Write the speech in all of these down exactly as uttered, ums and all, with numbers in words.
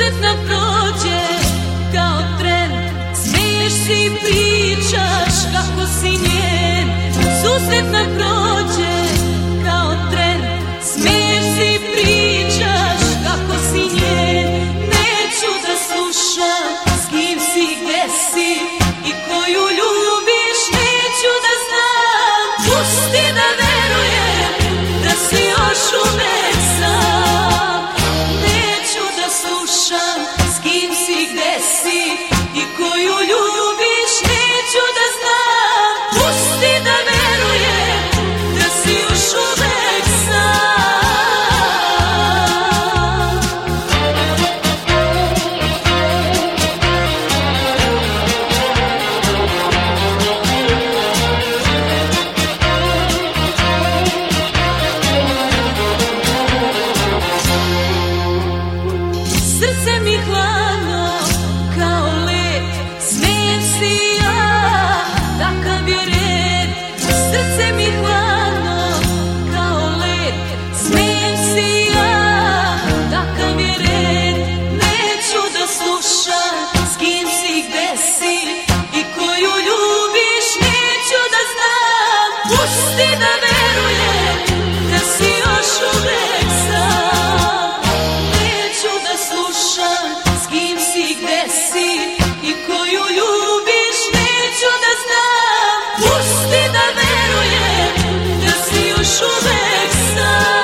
Susret nam prođe kao tren, smeješ se i pričaš kako si njen. Susret nam prođe kao tren, smeješ se i pričaš kako si njen. Neću da slušam s kim si, gde si i koju ljubiš, neću da znam. Pusti da verujem da si još uvek sam. Neću da slušam s kim si, gde si i koju ljubiš, neću da znam. Pusti da verujem da si još uvek sam. Srce mi hladno kao led, smijem si ja, takav je red. Srce mi hladno kao led, smijem si ja, takav je red. Neću da slušam s kim si, gde si i koju ljubiš, neću da znam. Pusti da verujem da si još uvek sam. Neću da slušam s kim si, gde si i koju ljubiš, neću da znam. Pusti da verujem da si još uvek sam.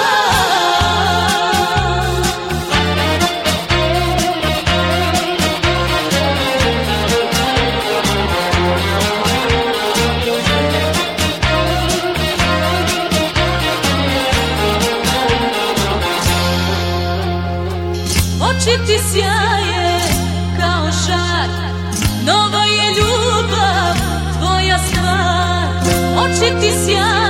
Oči ti sjaje kao žar, nova je ljubav tvoja stvar. Oči ti sjaje